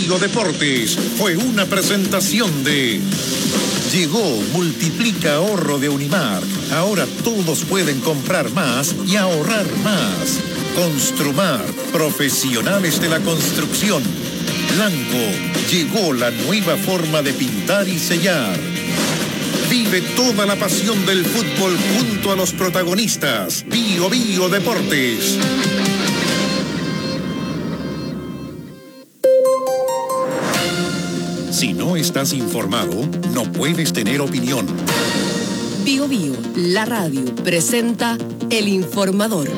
Bio Deportes fue una presentación de... Llegó Multiplica Ahorro de Unimark. Ahora todos pueden comprar más y ahorrar más. Construmar, profesionales de la construcción. Blanco, llegó la nueva forma de pintar y sellar. Vive toda la pasión del fútbol junto a los protagonistas. Bio Deportes. Si no estás informado, no puedes tener opinión. Bio, la radio, presenta El Informador.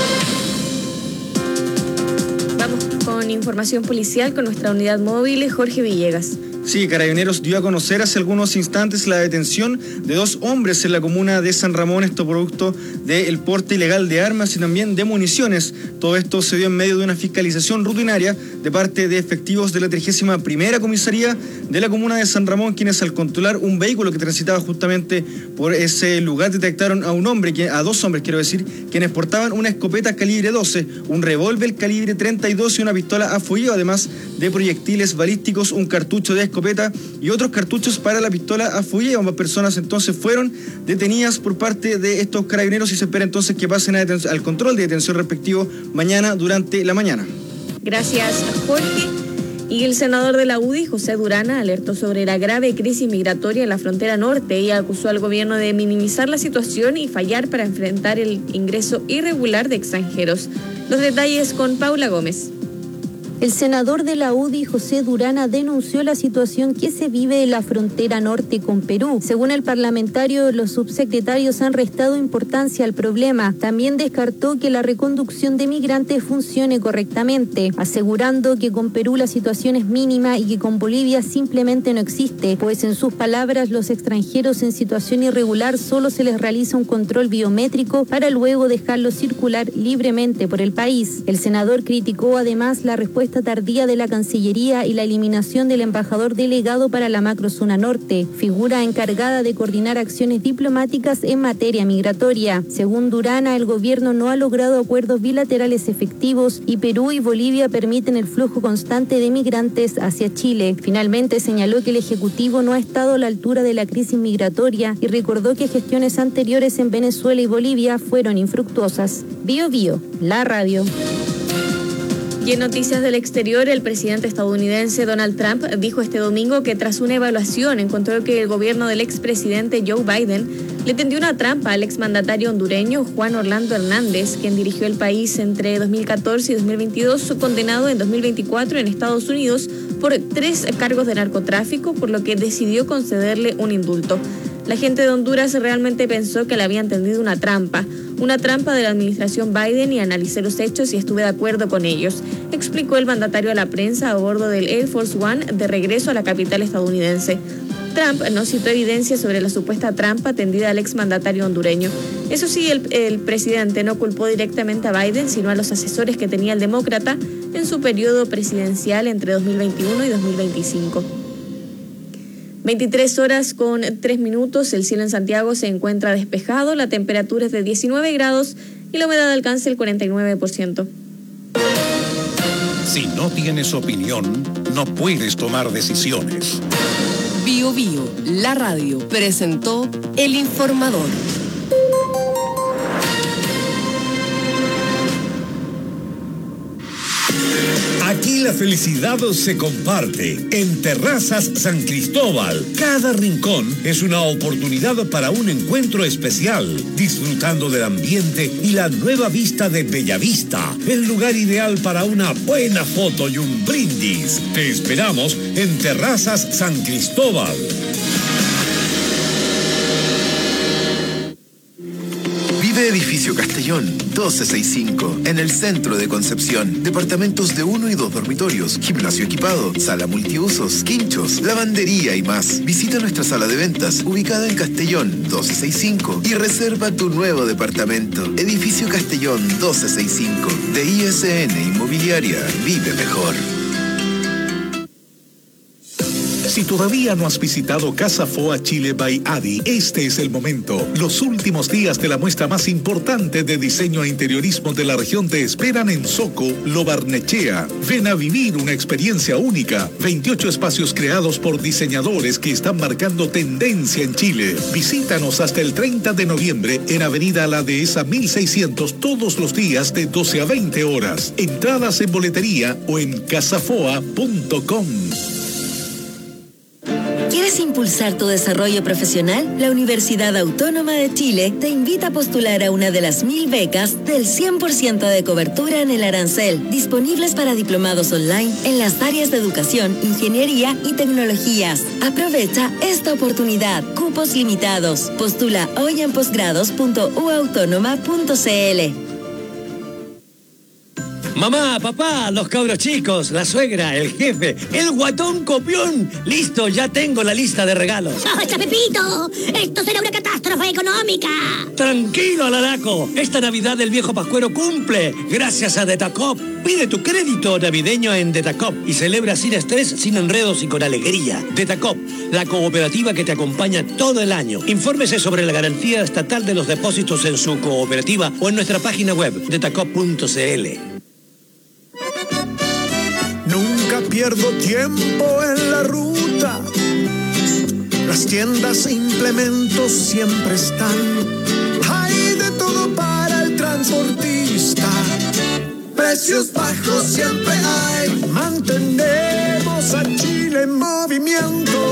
Vamos con información policial con nuestra unidad móvil, Jorge Villegas. Sí, Carabineros dio a conocer hace algunos instantes la detención de 2 hombres en la comuna de San Ramón, esto producto del porte ilegal de armas y también de municiones. Todo esto se dio en medio de una fiscalización rutinaria de parte de efectivos de la 31ª Comisaría de la comuna de San Ramón, quienes al controlar un vehículo que transitaba justamente por ese lugar detectaron a dos hombres, quienes portaban una escopeta calibre 12, un revólver calibre 32 y una pistola a fuego, además de proyectiles balísticos, un cartucho de escopeta y otros cartuchos para la pistola a fuego. Ambas personas entonces fueron detenidas por parte de estos carabineros y se espera entonces que pasen al control de detención respectivo mañana durante la mañana. Gracias, Jorge. Y el senador de la UDI, José Durana, alertó sobre la grave crisis migratoria en la frontera norte y acusó al gobierno de minimizar la situación y fallar para enfrentar el ingreso irregular de extranjeros. Los detalles con Paula Gómez. El senador de la UDI, José Durana, denunció la situación que se vive en la frontera norte con Perú. Según el parlamentario, los subsecretarios han restado importancia al problema. También descartó que la reconducción de migrantes funcione correctamente, asegurando que con Perú la situación es mínima y que con Bolivia simplemente no existe, pues en sus palabras, los extranjeros en situación irregular solo se les realiza un control biométrico para luego dejarlos circular libremente por el país. El senador criticó además la respuesta tardía de la Cancillería y la eliminación del embajador delegado para la macrozona norte, figura encargada de coordinar acciones diplomáticas en materia migratoria. Según Durana, el gobierno no ha logrado acuerdos bilaterales efectivos y Perú y Bolivia permiten el flujo constante de migrantes hacia Chile. Finalmente señaló que el Ejecutivo no ha estado a la altura de la crisis migratoria y recordó que gestiones anteriores en Venezuela y Bolivia fueron infructuosas. Bio, la radio. Y en noticias del exterior, el presidente estadounidense Donald Trump dijo este domingo que tras una evaluación encontró que el gobierno del expresidente Joe Biden le tendió una trampa al exmandatario hondureño Juan Orlando Hernández, quien dirigió el país entre 2014 y 2022, condenado en 2024 en Estados Unidos por 3 cargos de narcotráfico, por lo que decidió concederle un indulto. La gente de Honduras realmente pensó que le habían tendido una trampa de la administración Biden, y analicé los hechos y estuve de acuerdo con ellos, explicó el mandatario a la prensa a bordo del Air Force One de regreso a la capital estadounidense. Trump no citó evidencia sobre la supuesta trampa tendida al exmandatario hondureño. Eso sí, el presidente no culpó directamente a Biden, sino a los asesores que tenía el demócrata en su periodo presidencial entre 2021 y 2025. 23 horas con 3 minutos, el cielo en Santiago se encuentra despejado, la temperatura es de 19 grados y la humedad alcanza el 49%. Si no tienes opinión, no puedes tomar decisiones. Bio, la radio, presentó El Informador. Aquí la felicidad se comparte. En Terrazas San Cristóbal, cada rincón es una oportunidad para un encuentro especial, disfrutando del ambiente y la nueva vista de Bellavista, el lugar ideal para una buena foto y un brindis. Te esperamos en Terrazas San Cristóbal. Edificio Castellón, 1265, en el centro de Concepción. Departamentos de 1 y 2 dormitorios, gimnasio equipado, sala multiusos, quinchos, lavandería y más. Visita nuestra sala de ventas, ubicada en Castellón, 1265, y reserva tu nuevo departamento. Edificio Castellón, 1265, de ISN Inmobiliaria. Vive mejor. Si todavía no has visitado Casa Foa Chile by Adi, este es el momento. Los últimos días de la muestra más importante de diseño e interiorismo de la región te esperan en Soco, Lo Barnechea. Ven a vivir una experiencia única. 28 espacios creados por diseñadores que están marcando tendencia en Chile. Visítanos hasta el 30 de noviembre en Avenida La Dehesa 1600 todos los días de 12 a 20 horas. Entradas en boletería o en casafoa.com. ¿Quieres impulsar tu desarrollo profesional? La Universidad Autónoma de Chile te invita a postular a una de las 1000 becas del 100% de cobertura en el arancel, disponibles para diplomados online en las áreas de educación, ingeniería y tecnologías. Aprovecha esta oportunidad. Cupos limitados. Postula hoy en posgrados.uautónoma.cl. Mamá, papá, los cabros chicos, la suegra, el jefe, el guatón copión. Listo, ya tengo la lista de regalos. ¡Ocha, Pepito! ¡Esto será una catástrofe económica! Tranquilo, Alaraco. Esta Navidad el viejo pascuero cumple gracias a Detacop. Pide tu crédito navideño en Detacop y celebra sin estrés, sin enredos y con alegría. Detacop, la cooperativa que te acompaña todo el año. Infórmese sobre la garantía estatal de los depósitos en su cooperativa o en nuestra página web, detacop.cl. Nunca pierdo tiempo en la ruta. Las tiendas e implementos siempre están. Hay de todo para el transportista. Precios bajos siempre hay. Mantenemos a Chile en movimiento.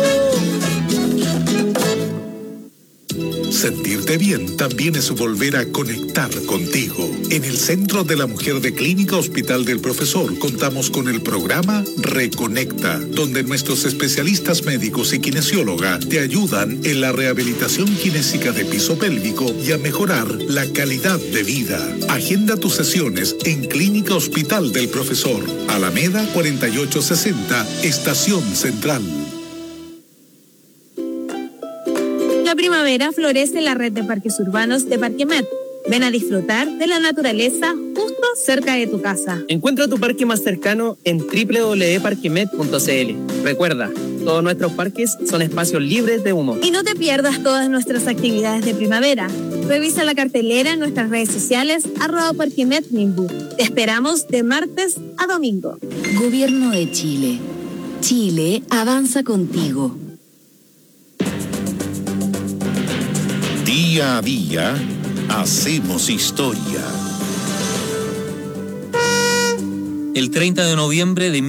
Sentirte bien también es volver a conectar contigo. En el Centro de la Mujer de Clínica Hospital del Profesor contamos con el programa Reconecta, donde nuestros especialistas médicos y kinesióloga te ayudan en la rehabilitación kinésica de piso pélvico y a mejorar la calidad de vida. Agenda tus sesiones en Clínica Hospital del Profesor, Alameda 4860, Estación Central. La primavera florece en la red de parques urbanos de Parquemet. Ven a disfrutar de la naturaleza justo cerca de tu casa. Encuentra tu parque más cercano en www.parquemet.cl. Recuerda, todos nuestros parques son espacios libres de humo. Y no te pierdas todas nuestras actividades de primavera. Revisa la cartelera en nuestras redes sociales @parquemetnimbu. Te esperamos de martes a domingo. Gobierno de Chile. Chile avanza contigo. Día a día, hacemos historia. El 30 de noviembre de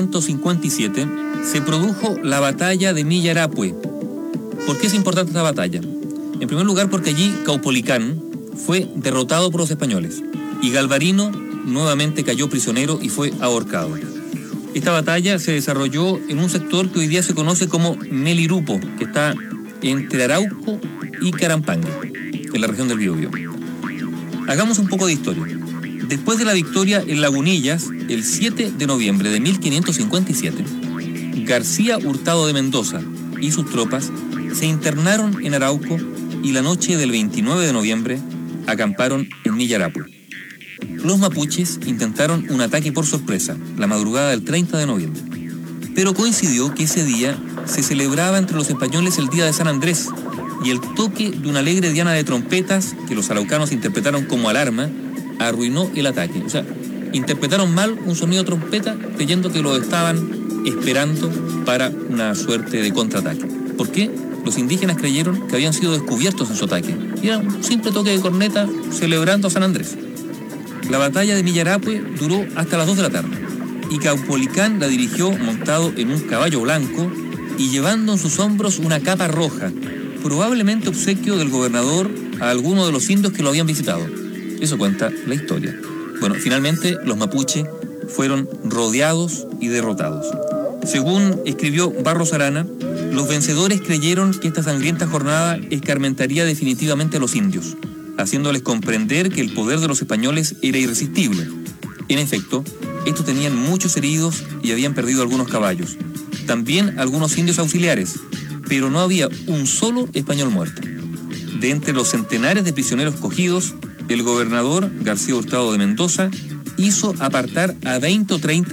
1557 se produjo la batalla de Millarapue. ¿Por qué es importante esta batalla? En primer lugar porque allí Caupolicán fue derrotado por los españoles y Galvarino nuevamente cayó prisionero y fue ahorcado. Esta batalla se desarrolló en un sector que hoy día se conoce como Melirupo, que está entre Arauco y Carampanga, en la región del Biobío. Hagamos un poco de historia. Después de la victoria en Lagunillas, el 7 de noviembre de 1557, García Hurtado de Mendoza y sus tropas se internaron en Arauco y la noche del 29 de noviembre acamparon en Millarapue. Los mapuches intentaron un ataque por sorpresa la madrugada del 30 de noviembre, pero coincidió que ese día se celebraba entre los españoles el Día de San Andrés y el toque de una alegre diana de trompetas que los araucanos interpretaron como alarma arruinó el ataque. O sea, interpretaron mal un sonido de trompeta creyendo que lo estaban esperando para una suerte de contraataque. ¿Por qué? Los indígenas creyeron que habían sido descubiertos en su ataque. Y era un simple toque de corneta celebrando a San Andrés. La batalla de Millarapue duró hasta las 2 de la tarde y Caupolicán la dirigió montado en un caballo blanco y llevando en sus hombros una capa roja, probablemente obsequio del gobernador a alguno de los indios que lo habían visitado. Eso cuenta la historia. Bueno, finalmente los mapuche fueron rodeados y derrotados. Según escribió Barros Arana, los vencedores creyeron que esta sangrienta jornada escarmentaría definitivamente a los indios, haciéndoles comprender que el poder de los españoles era irresistible. En efecto, estos tenían muchos heridos y habían perdido algunos caballos. También algunos indios auxiliares, pero no había un solo español muerto. De entre los centenares de prisioneros cogidos, el gobernador García Hurtado de Mendoza hizo apartar a 20 o 30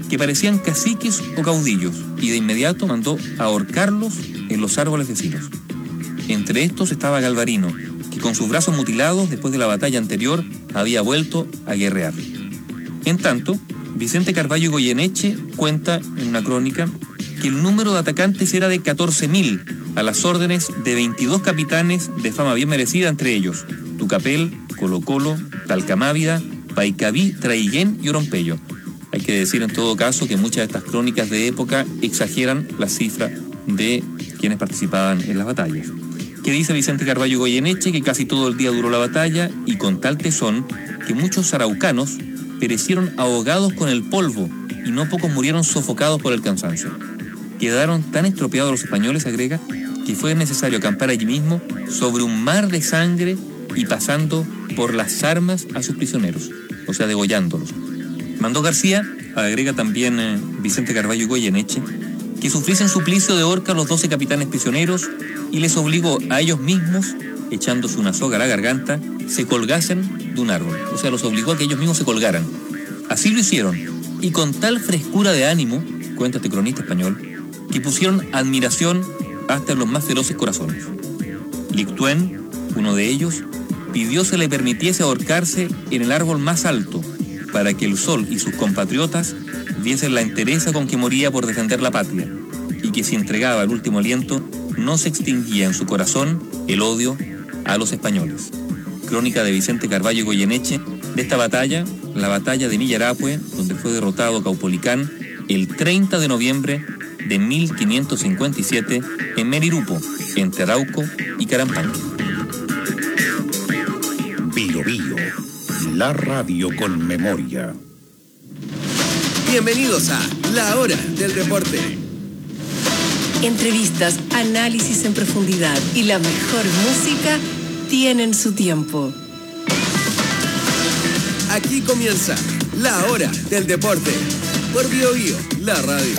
que parecían caciques o caudillos, y de inmediato mandó ahorcarlos en los árboles vecinos. Entre estos estaba Galvarino, que con sus brazos mutilados después de la batalla anterior había vuelto a guerrear. En tanto, Vicente Carvalho Goyeneche cuenta en una crónica que el número de atacantes era de 14.000, a las órdenes de 22 capitanes de fama bien merecida, entre ellos Tucapel, Colo-Colo, Talcamávida, Paicaví, Traiguén y Orompeyo. Hay que decir en todo caso que muchas de estas crónicas de época exageran la cifra de quienes participaban en las batallas. Que dice Vicente Carvalho Goyeneche que casi todo el día duró la batalla y con tal tesón que muchos araucanos perecieron ahogados con el polvo y no pocos murieron sofocados por el cansancio. Quedaron tan estropeados los españoles, agrega, que fue necesario acampar allí mismo sobre un mar de sangre y pasando por las armas a sus prisioneros, o sea, degollándolos. Mandó García, agrega también Vicente Carvalho Goyeneche, que sufriesen suplicio de horca a los 12 capitanes prisioneros y les obligó a ellos mismos, echándose una soga a la garganta, se colgasen de un árbol. O sea, los obligó a que ellos mismos se colgaran. Así lo hicieron, y con tal frescura de ánimo, cuenta este cronista español, que pusieron admiración hasta en los más feroces corazones. Lictuen, uno de ellos, pidió se le permitiese ahorcarse en el árbol más alto, para que el sol y sus compatriotas viesen la entereza con que moría por defender la patria, y que si entregaba el último aliento, no se extinguía en su corazón el odio a los españoles. Crónica de Vicente Carvalho Goyeneche de esta batalla, la batalla de Millarapue, donde fue derrotado Caupolicán el 30 de noviembre de 1557 en Merirupo, entre Arauco y Carampán. Bio Bio, la radio con memoria. Bienvenidos a La Hora del Deporte. Entrevistas, análisis en profundidad y la mejor música tienen su tiempo. Aquí comienza La Hora del Deporte por Bio Bio, la radio.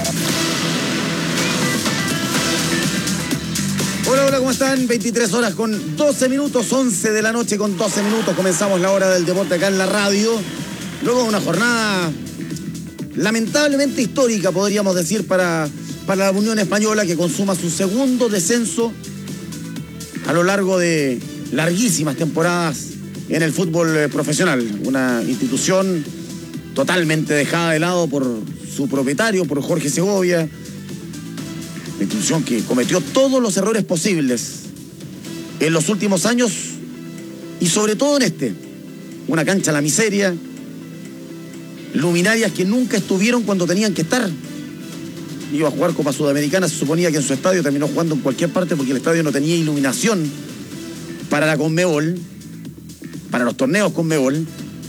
Hola, hola, ¿cómo están? 23 horas con 12 minutos, 11 de la noche con 12 minutos. Comenzamos La Hora del Deporte acá en la radio. Luego de una jornada lamentablemente histórica, podríamos decir, para la Unión Española, que consuma su segundo descenso a lo largo de larguísimas temporadas en el fútbol profesional. Una institución totalmente dejada de lado por su propietario, por Jorge Segovia. Una institución que cometió todos los errores posibles en los últimos años y sobre todo en este. Una cancha a la miseria, luminarias que nunca estuvieron cuando tenían que estar. Iba a jugar Copa Sudamericana, se suponía que en su estadio, terminó jugando en cualquier parte porque el estadio no tenía iluminación para la Conmebol, para los torneos Conmebol.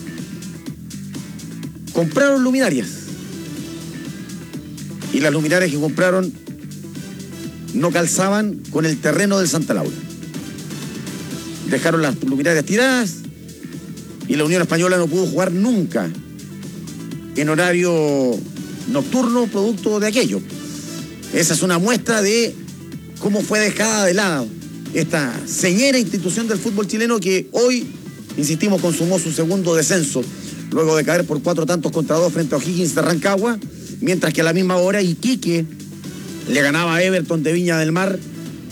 Compraron luminarias y las luminarias que compraron no calzaban con el terreno del Santa Laura. Dejaron las luminarias tiradas y la Unión Española no pudo jugar nunca en horario nocturno producto de aquello. Esa es una muestra de cómo fue dejada de lado esta señera institución del fútbol chileno que hoy, insistimos, consumó su segundo descenso luego de caer por 4 tantos contra 2 frente a O'Higgins de Rancagua, mientras que a la misma hora Iquique le ganaba a Everton de Viña del Mar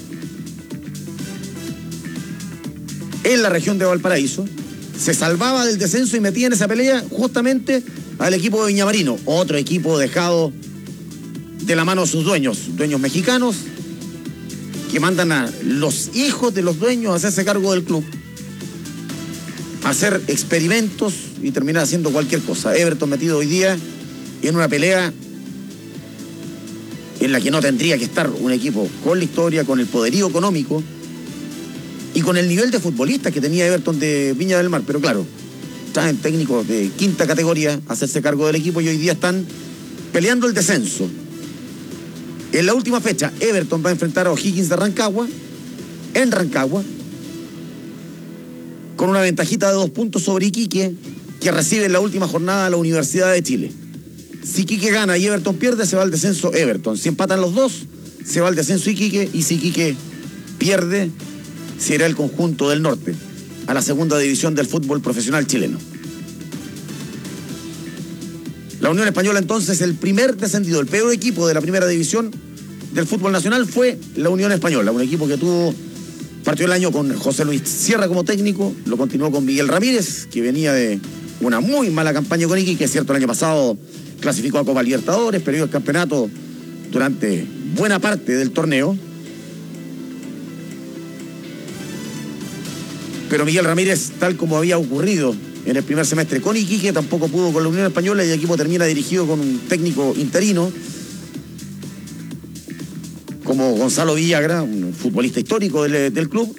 en la región de Valparaíso. Se salvaba del descenso y metía en esa pelea justamente al equipo de Viñamarino, otro equipo dejado de la mano de sus dueños mexicanos, que mandan a los hijos de los dueños a hacerse cargo del club, a hacer experimentos y terminar haciendo cualquier cosa. Everton metido hoy día en una pelea en la que no tendría que estar un equipo con la historia, con el poderío económico y con el nivel de futbolistas que tenía Everton de Viña del Mar. Pero claro, traen técnicos de quinta categoría a hacerse cargo del equipo y hoy día están peleando el descenso. En la última fecha, Everton va a enfrentar a O'Higgins de Rancagua, en Rancagua, con una ventajita de 2 puntos sobre Iquique, que recibe en la última jornada a la Universidad de Chile. Si Iquique gana y Everton pierde, se va al descenso Everton. Si empatan los dos, se va al descenso Iquique, y si Iquique pierde, se irá el conjunto del norte a la segunda división del fútbol profesional chileno. La La Unión Española, entonces, el primer descendido, el peor equipo de la primera división del fútbol nacional fue la Unión Española, un equipo que partió el año con José Luis Sierra como técnico, lo continuó con Miguel Ramírez, que venía de una muy mala campaña con Iquique, que es cierto, el año pasado clasificó a Copa Libertadores, perdió el campeonato durante buena parte del torneo. Pero Miguel Ramírez, tal como había ocurrido en el primer semestre con Iquique, tampoco pudo con la Unión Española y el equipo termina dirigido con un técnico interino como Gonzalo Villagra, un futbolista histórico del club,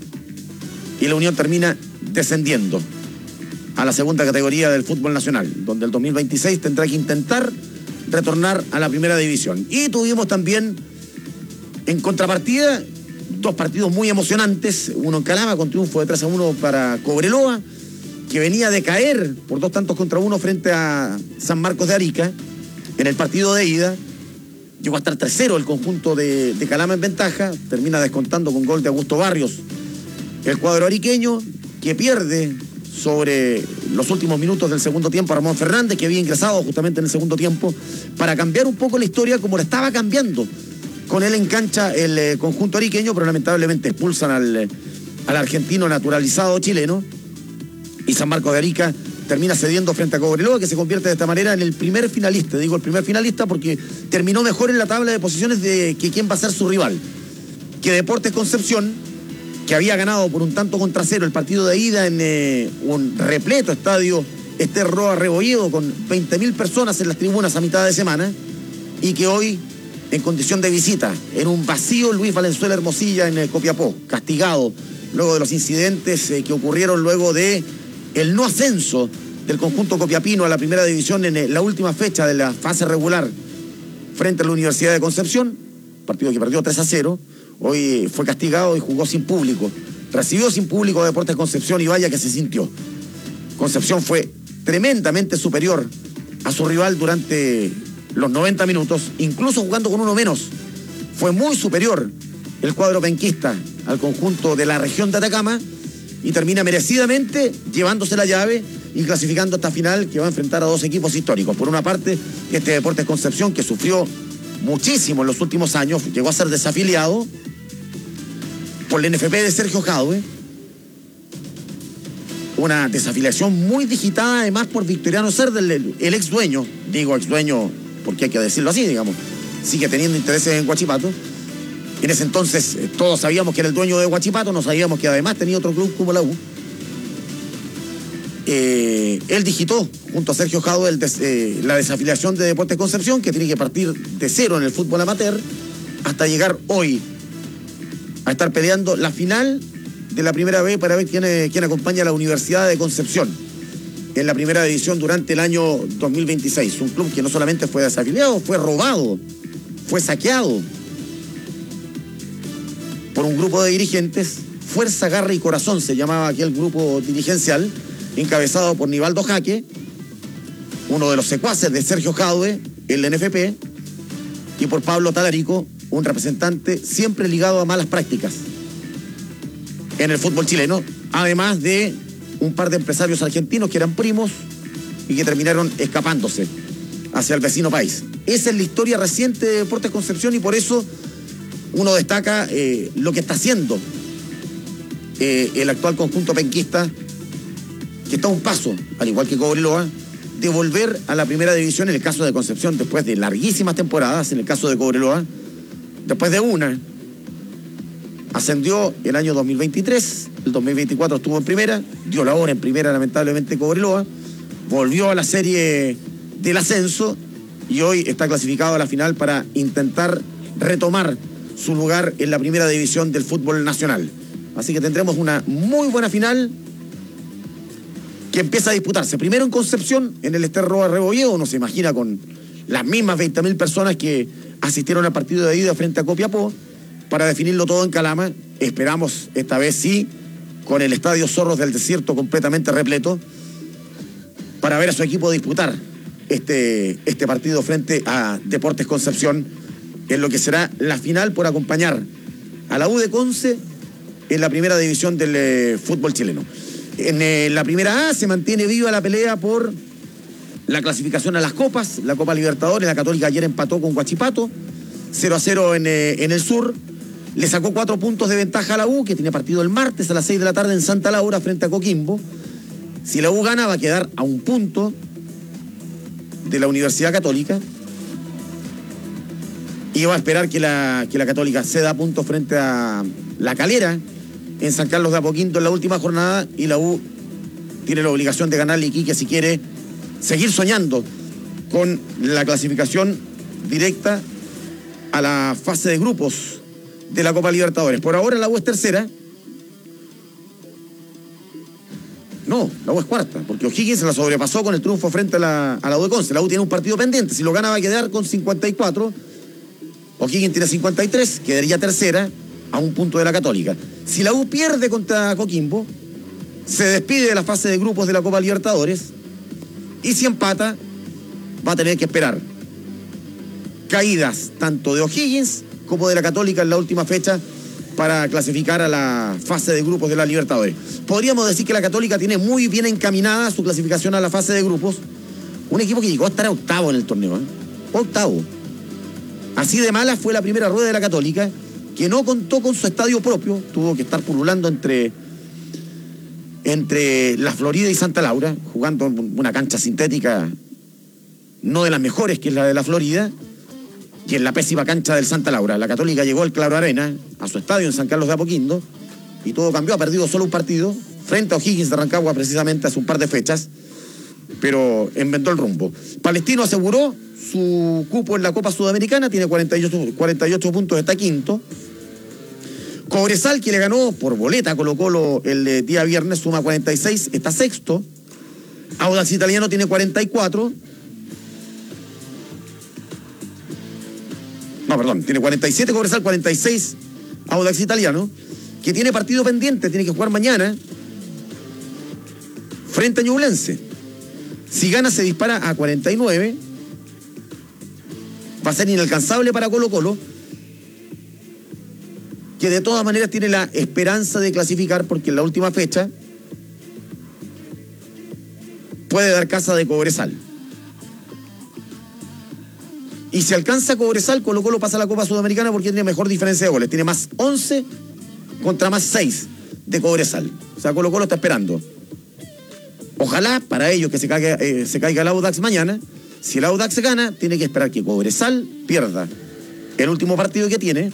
y la Unión termina descendiendo a la segunda categoría del fútbol nacional, donde el 2026 tendrá que intentar retornar a la primera división. Y tuvimos también en contrapartida 2 partidos muy emocionantes, uno en Calama con triunfo de 3-1 para Cobreloa, que venía de caer por 2-1 frente a San Marcos de Arica en el partido de ida. Llegó a estar 3-0 el conjunto de Calama en ventaja, termina descontando con gol de Augusto Barrios el cuadro ariqueño, que pierde sobre los últimos minutos del segundo tiempo a Ramón Fernández, que había ingresado justamente en el segundo tiempo para cambiar un poco la historia como la estaba cambiando con él en cancha el conjunto ariqueño, pero lamentablemente expulsan al argentino naturalizado chileno y San Marcos de Arica termina cediendo frente a Cobreloa, que se convierte de esta manera en el primer finalista. Digo el primer finalista porque terminó mejor en la tabla de posiciones de que quién va a ser su rival, que Deportes Concepción, que había ganado por 1-0 el partido de ida en un repleto estadio Ester Roa Rebolledo con 20.000 personas en las tribunas a mitad de semana, y que hoy, en condición de visita, en un vacío Luis Valenzuela Hermosilla en Copiapó, castigado luego de los incidentes que ocurrieron luego de el no ascenso del conjunto copiapino a la primera división en la última fecha de la fase regular frente a la Universidad de Concepción, partido que perdió 3-0, hoy fue castigado y jugó sin público, recibió sin público a Deportes Concepción, y vaya que se sintió. Concepción fue tremendamente superior a su rival durante los 90 minutos, incluso jugando con uno menos. Fue muy superior el cuadro penquista al conjunto de la región de Atacama y termina merecidamente llevándose la llave y clasificando esta final, que va a enfrentar a 2 equipos históricos. Por una parte, este Deportes Concepción, que sufrió muchísimo en los últimos años, llegó a ser desafiliado por el NFP de Sergio Jadwe, una desafiliación muy digitada además por Victoriano Cerda, el ex dueño, digo ex dueño porque hay que decirlo así, digamos, sigue teniendo intereses en Huachipato. En ese entonces todos sabíamos que era el dueño de Huachipato, no sabíamos que además tenía otro club como la U. Él digitó junto a Sergio Jadwe la desafiliación de Deportes Concepción, que tiene que partir de cero en el fútbol amateur hasta llegar hoy a estar peleando la final de la primera B para ver quién acompaña a la Universidad de Concepción en la primera división durante el año 2026. Un club que no solamente fue desafiliado, fue robado, fue saqueado por un grupo de dirigentes. Fuerza, Garra y Corazón se llamaba aquel grupo dirigencial, encabezado por Nivaldo Jaque, uno de los secuaces de Sergio Jadwe, el NFP, y por Pablo Talarico, un representante siempre ligado a malas prácticas en el fútbol chileno, además de un par de empresarios argentinos que eran primos y que terminaron escapándose hacia el vecino país. Esa es la historia reciente de Deportes Concepción, y por eso uno destaca lo que está haciendo el actual conjunto penquista, que está a un paso, al igual que Cobreloa, de volver a la primera división. En el caso de Concepción, después de larguísimas temporadas; en el caso de Cobreloa, después de una. Ascendió el año 2023, el 2024 estuvo en primera, dio la hora en primera lamentablemente Cobreloa, volvió a la serie del ascenso y hoy está clasificado a la final para intentar retomar su lugar en la primera división del fútbol nacional. Así que tendremos una muy buena final que empieza a disputarse primero en Concepción, en el Ester Roa Rebolledo. Uno se imagina con las mismas 20.000 personas que asistieron al partido de ida frente a Copiapó, para definirlo todo en Calama. Esperamos esta vez sí, con el estadio Zorros del Desierto completamente repleto, para ver a su equipo disputar este partido frente a Deportes Concepción, en lo que será la final por acompañar a la U de Conce en la primera división del fútbol chileno. En la primera A se mantiene viva la pelea por la clasificación a las copas, la Copa Libertadores. La Católica ayer empató con Huachipato, 0-0 en el sur. Le sacó 4 puntos de ventaja a la U, que tiene partido el martes a las 6 de la tarde en Santa Laura frente a Coquimbo. Si la U gana, va a quedar a 1 punto de la Universidad Católica. Y va a esperar que la Católica ceda puntos frente a La Calera en San Carlos de Apoquindo en la última jornada. Y la U tiene la obligación de ganarle a Iquique si quiere seguir soñando con la clasificación directa a la fase de grupos de la Copa Libertadores. Por ahora la U es tercera. No, la U es cuarta, porque O'Higgins se la sobrepasó con el triunfo frente a la U de Conce. La U tiene un partido pendiente, si lo gana va a quedar con 54. O'Higgins tiene 53, quedaría tercera a 1 punto de la Católica. Si la U pierde contra Coquimbo, se despide de la fase de grupos de la Copa Libertadores, y si empata, va a tener que esperar caídas tanto de O'Higgins como de la Católica en la última fecha para clasificar a la fase de grupos de la Libertadores. Podríamos decir que la Católica tiene muy bien encaminada su clasificación a la fase de grupos. Un equipo que llegó a estar a octavo en el torneo, ¿eh? Octavo. Así de mala fue la primera rueda de la Católica, que no contó con su estadio propio, tuvo que estar pululando entre La Florida y Santa Laura, jugando en una cancha sintética no de las mejores, que es la de La Florida, y en la pésima cancha del Santa Laura. La Católica llegó al Claro Arena, a su estadio en San Carlos de Apoquindo, y todo cambió. Ha perdido solo un partido frente a O'Higgins de Rancagua precisamente hace un par de fechas, pero inventó el rumbo. Palestino aseguró su cupo en la Copa Sudamericana, tiene 48 puntos, está quinto. Cobresal, que le ganó por boleta a Colo-Colo el día viernes, suma 46, está sexto. Audax Italiano tiene 44. No, perdón, tiene 47 Cobresal, 46 Audax Italiano, que tiene partido pendiente, tiene que jugar mañana frente a Ñublense. Si gana se dispara a 49, va a ser inalcanzable para Colo-Colo, que de todas maneras tiene la esperanza de clasificar, porque en la última fecha puede dar casa de Cobresal. Y si alcanza Cobresal, Colo-Colo pasa a la Copa Sudamericana porque tiene mejor diferencia de goles. Tiene más 11 contra más 6 de Cobresal. O sea, Colo-Colo está esperando. Ojalá para ellos que se caiga el Audax mañana. Si el Audax gana, tiene que esperar que Cobresal pierda el último partido que tiene.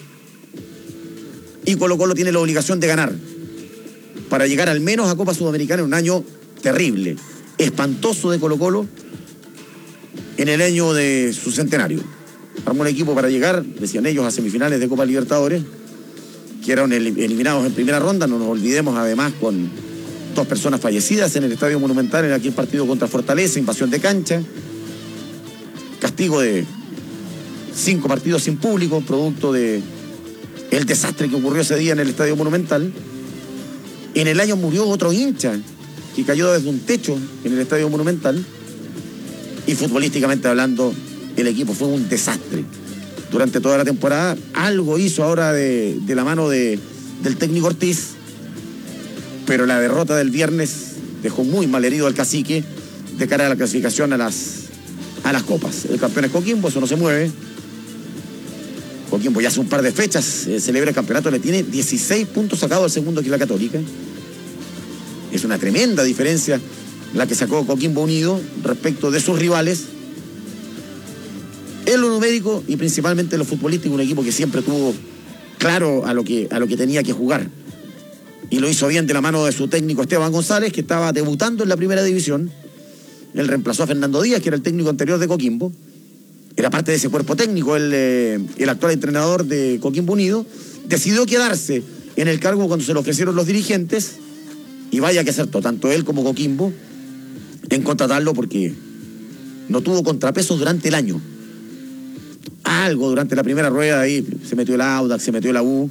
Y Colo-Colo tiene la obligación de ganar para llegar al menos a Copa Sudamericana en un año terrible, espantoso de Colo-Colo en el año de su centenario. Armó un equipo para llegar, decían ellos, a semifinales de Copa Libertadores, que eran eliminados en primera ronda. No nos olvidemos, además, con 2 personas fallecidas en el Estadio Monumental en aquel partido contra Fortaleza, invasión de cancha, castigo de 5 partidos sin público, producto de el desastre que ocurrió ese día en el Estadio Monumental. En el año murió otro hincha que cayó desde un techo en el Estadio Monumental. Y futbolísticamente hablando, el equipo fue un desastre durante toda la temporada. Algo hizo ahora de la mano del técnico Ortiz, pero la derrota del viernes dejó muy mal herido al Cacique de cara a la clasificación a las copas. El campeón es Coquimbo, eso no se mueve. Coquimbo ya hace un par de fechas celebra el campeonato, le tiene 16 puntos sacados al segundo, que es la Católica. Es una tremenda diferencia la que sacó Coquimbo Unido respecto de sus rivales en lo numérico y principalmente en lo futbolístico. Un equipo que siempre tuvo claro a lo que tenía que jugar, y lo hizo bien de la mano de su técnico Esteban González, que estaba debutando en la primera división. Él reemplazó a Fernando Díaz, que era el técnico anterior de Coquimbo, era parte de ese cuerpo técnico. El actual entrenador de Coquimbo Unido decidió quedarse en el cargo cuando se lo ofrecieron los dirigentes, y vaya que acertó tanto él como Coquimbo en contratarlo, porque no tuvo contrapesos durante el año. Algo durante la primera rueda ahí, se metió el Audax, se metió la U,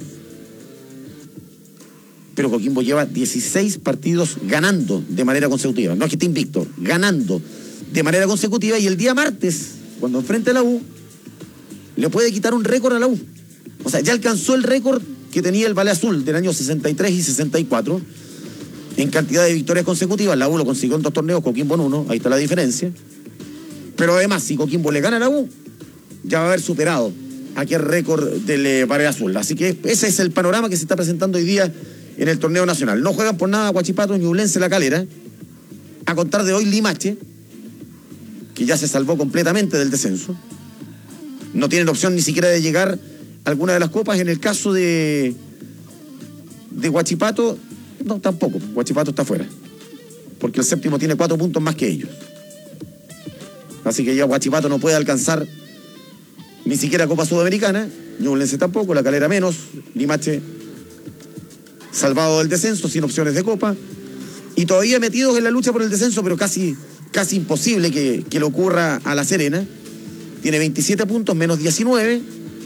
pero Coquimbo lleva 16 partidos ganando de manera consecutiva. No es que esté invicto, ganando de manera consecutiva, y el día martes, cuando enfrente a la U, le puede quitar un récord a la U. O sea, ya alcanzó el récord que tenía el Valle Azul del año 63 y 64 en cantidad de victorias consecutivas. La U lo consiguió en 2 torneos, Coquimbo en 1, ahí está la diferencia. Pero además, si Coquimbo le gana a la U, ya va a haber superado aquel récord del Pared Azul. Así que ese es el panorama que se está presentando hoy día en el torneo nacional. No juegan por nada Huachipato, Ñublense, La Calera. A contar de hoy, Limache, que ya se salvó completamente del descenso. No tienen opción ni siquiera de llegar a alguna de las copas. En el caso de Huachipato, no, tampoco. Huachipato está fuera, porque el séptimo tiene 4 puntos más que ellos. Así que ya Huachipato no puede alcanzar ni siquiera Copa Sudamericana. Ñublense tampoco, La Calera menos. Limache salvado del descenso, sin opciones de Copa. Y todavía metidos en la lucha por el descenso, pero casi imposible que le ocurra a La Serena. Tiene 27 puntos, menos 19.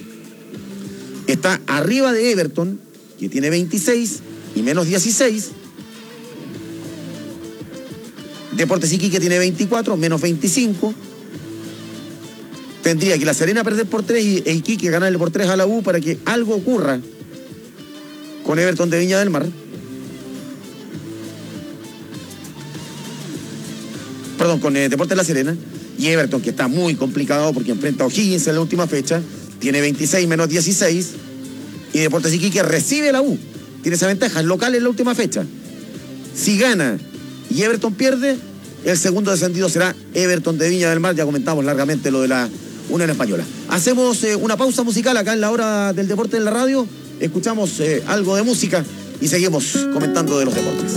Está arriba de Everton, que tiene 26 y menos 16. Deportes Iquique tiene 24, menos 25. Tendría que La Serena perder por 3 e Iquique ganarle por 3 a la U para que algo ocurra con Everton de Viña del Mar. Perdón, con Deportes La Serena. Y Everton, que está muy complicado porque enfrenta a O'Higgins en la última fecha, tiene 26 menos 16. Y Deportes Iquique recibe la U. Tiene esa ventaja, es local en la última fecha. Si gana y Everton pierde, el segundo descendido será Everton de Viña del Mar. Ya comentamos largamente lo de la Unión Española. Hacemos una pausa musical acá en la hora del deporte en la radio. Escuchamos algo de música y seguimos comentando de los deportes.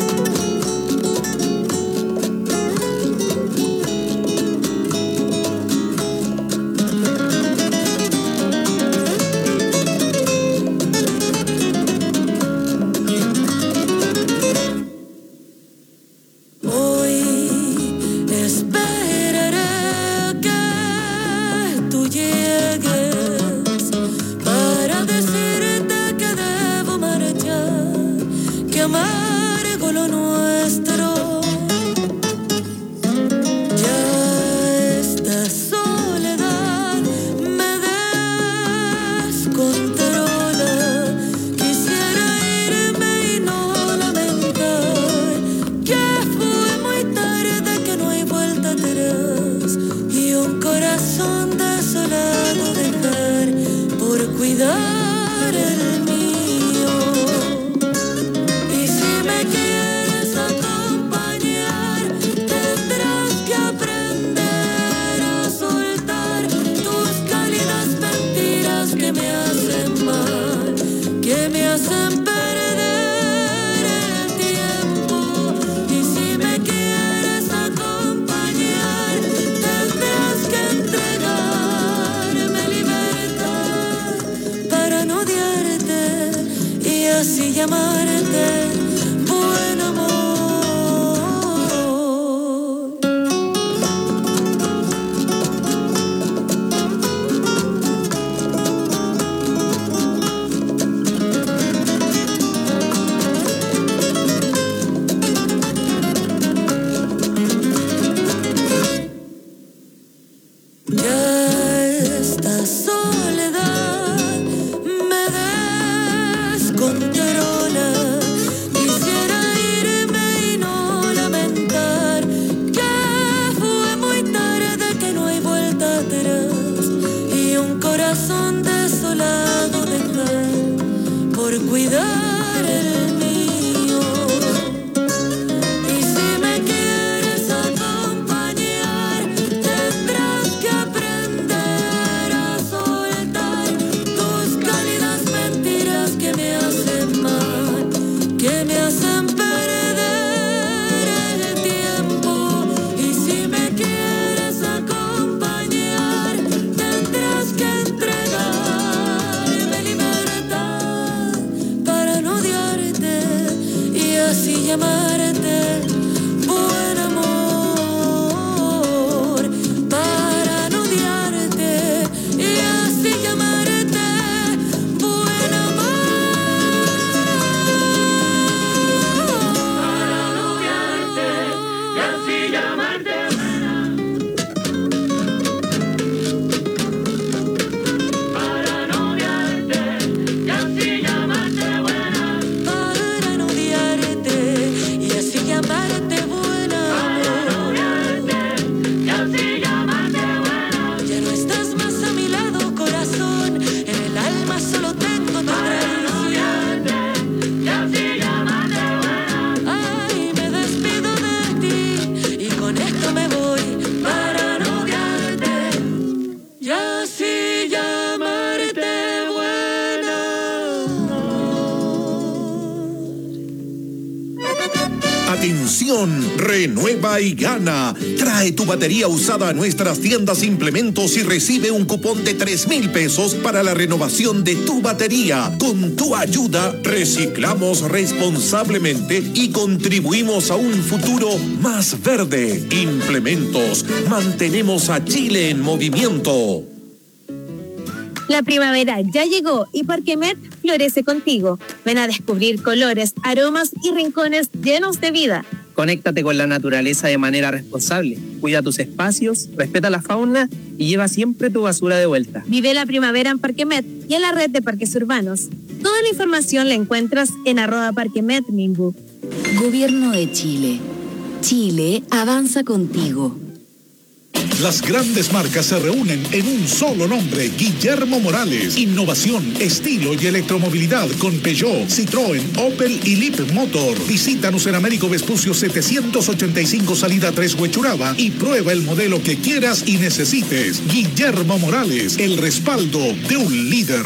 ¡Atención! ¡Renueva y gana! Trae tu batería usada a nuestras tiendas Implementos y recibe un cupón de 3,000 pesos para la renovación de tu batería. Con tu ayuda, reciclamos responsablemente y contribuimos a un futuro más verde. Implementos. Mantenemos a Chile en movimiento. La primavera ya llegó y Parquemet florece contigo. Ven a descubrir colores, aromas y rincones llenos de vida. Conéctate con la naturaleza de manera responsable. Cuida tus espacios, respeta la fauna y lleva siempre tu basura de vuelta. Vive la primavera en Parquemet y en la red de parques urbanos. Toda la información la encuentras en @parquemetminbu. Gobierno de Chile. Chile avanza contigo. Las grandes marcas se reúnen en un solo nombre, Guillermo Morales. Innovación, estilo y electromovilidad con Peugeot, Citroën, Opel y Lip Motor. Visítanos en Américo Vespucio 785 salida 3 Huechuraba y prueba el modelo que quieras y necesites. Guillermo Morales, el respaldo de un líder.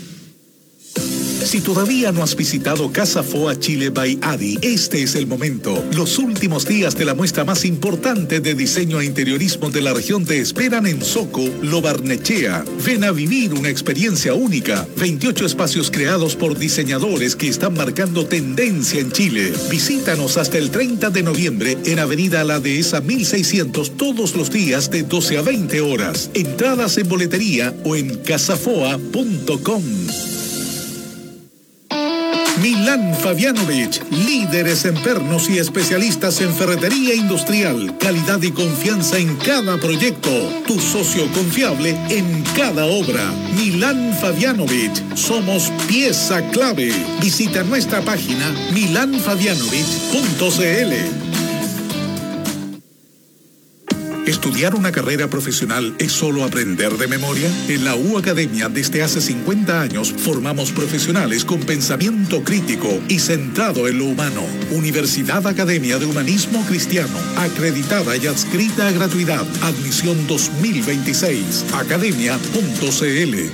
Si todavía no has visitado Casa Foa Chile by Adi, este es el momento. Los últimos días de la muestra más importante de diseño e interiorismo de la región te esperan en Soco, Lo Barnechea. Ven a vivir una experiencia única. 28 espacios creados por diseñadores que están marcando tendencia en Chile. Visítanos hasta el 30 de noviembre en Avenida La Dehesa 1600 todos los días de 12 a 20 horas. Entradas en boletería o en casafoa.com. Milán Fabianovich, líderes en pernos y especialistas en ferretería industrial, calidad y confianza en cada proyecto, tu socio confiable en cada obra. Milán Fabianovich, somos pieza clave. Visita nuestra página milanfabianovich.cl. ¿Estudiar una carrera profesional es solo aprender de memoria? En la U Academia, desde hace 50 años, formamos profesionales con pensamiento crítico y centrado en lo humano. Universidad Academia de Humanismo Cristiano, acreditada y adscrita a gratuidad. Admisión 2026. academia.cl.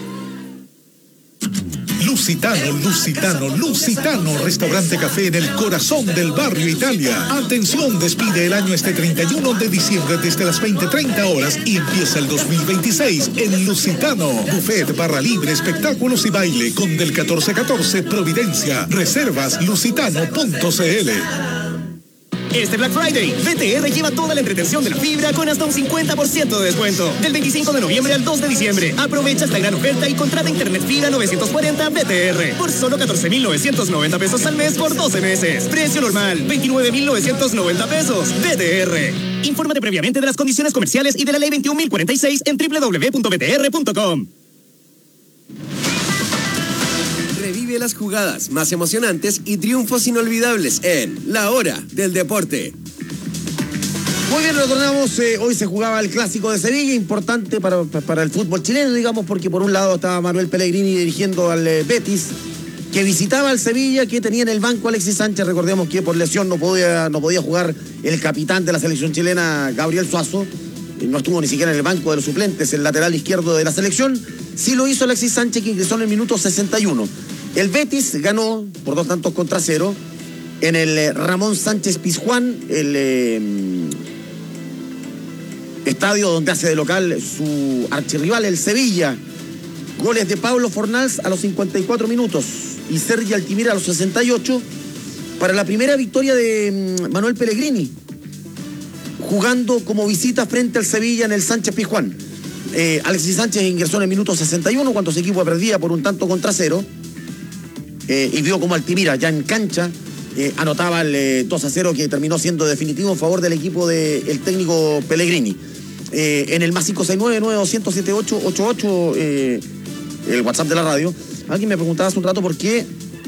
Lusitano, restaurante café en el corazón del barrio Italia. Atención, despide el año este 31 de diciembre desde las 20:30 horas y empieza el 2026 en Lusitano. Buffet, barra libre, espectáculos y baile con del 1414 Providencia. Reservas lusitano.cl. Este Black Friday, BTR lleva toda la entretención de la fibra con hasta un 50% de descuento. Del 25 de noviembre al 2 de diciembre. Aprovecha esta gran oferta y contrata internet fibra 940 BTR por solo 14,990 pesos al mes por 12 meses. Precio normal, 29,990 pesos. BTR. Infórmate previamente de las condiciones comerciales y de la ley 21.046 en www.btr.com. Revive las jugadas más emocionantes y triunfos inolvidables en La Hora del Deporte. Muy bien, retornamos. Hoy se jugaba el Clásico de Sevilla, importante para el fútbol chileno, digamos, porque por un lado estaba Manuel Pellegrini dirigiendo al Betis, que visitaba al Sevilla, que tenía en el banco Alexis Sánchez. Recordemos que por lesión no podía jugar el capitán de la selección chilena, Gabriel Suazo. No estuvo ni siquiera en el banco de los suplentes, el lateral izquierdo de la selección. Sí lo hizo Alexis Sánchez, que ingresó en el minuto 61. El Betis ganó por 2-0 en el Ramón Sánchez Pizjuán, el estadio donde hace de local su archirrival, el Sevilla. Goles de Pablo Fornals a los 54 minutos y Sergi Altimira a los 68 para la primera victoria de Manuel Pellegrini, jugando como visita frente al Sevilla en el Sánchez Pizjuán. Alexis Sánchez ingresó en el minuto 61 cuando su equipo perdía por 1-0 y vio como Altimira ya en cancha anotaba el 2-0 que terminó siendo definitivo en favor del equipo del técnico Pellegrini. En el más 569-9207-888, el WhatsApp de la radio, alguien me preguntaba hace un rato por qué